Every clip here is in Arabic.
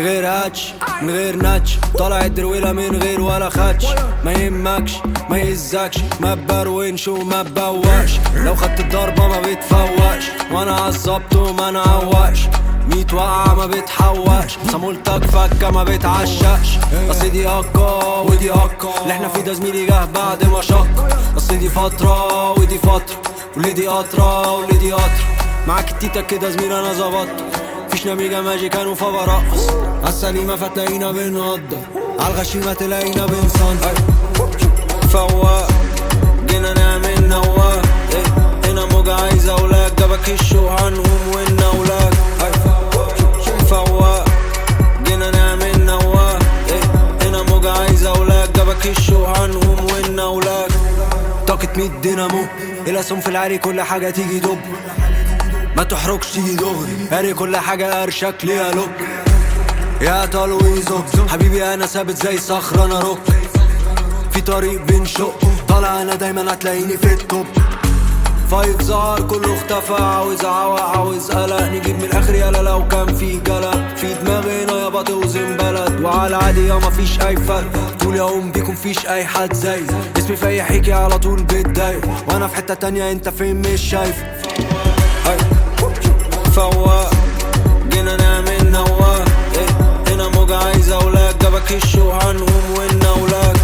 غير هاتش من غير ناتش، طالع الدرويلة من غير ولا خدش. ما يهمكش ما يهزكش، ما بروينش وما ببواش، لو خدت الضربة ما بتفوقش، وانا عالظبط وما نعوقش. 100 وقعة ما بتحوقش، صامولتك فكة ما بتعشقش. اصل دي هكا ودي هكا، اللي احنا فيه ده زميلي جه بعد ما شق. اصل دي فترة ودي فترة، واللي دي قطرة واللي دي قطرة. معاك التيتا كده زميلي انا ظبطت، فيش نميجة ماجي كانوا فبرقص. عالسليمة فتلاقينا بنقدر، عالغشيمة تلاقينا بنصنع. فواق جينا نعمل نواق، هنا موجة عايزة ولاك، جابك الشوق عنهم والنولاك. فواق جينا نعمل نواق، هنا موجة عايزة ولاك، جابك الشوق عنهم والنولاك. طاقة 100 دينامو، الاسهم في العري كل حاجة تيجي دب، ما تحركش تيجي دغري، هاري كل حاجة قرشك ليها لوك. يا تلويزو حبيبي انا ثابت زي صخرة انا روك، في طريق بنشق، طالع انا دايما هتلاقيني في التوب. فايف ظهر كله اختفى، عاوز اعوق عاوز قلق، نجيب من الاخر يالا لو كان في قلق. في دماغي هنا يابا توزن بلد، وعلى عادي يا مفيش اي فرق، طول يوم بيكون فيش اي حد زي اسمي في اي حكي على طول بتضايق، وانا في حتة تانية انت فين مش شايف. فواق جينا نعمل نواق، هنا موجة عايزة ولاك، جابك الشوق عنهم والنولاك.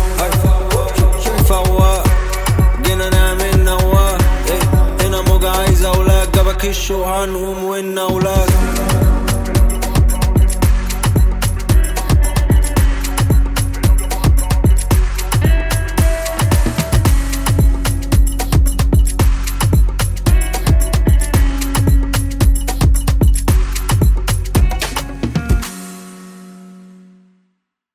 فواق جينا نعمل نواق، هنا موجة عايزة ولاك، جابك الشوق عنهم والنولاك.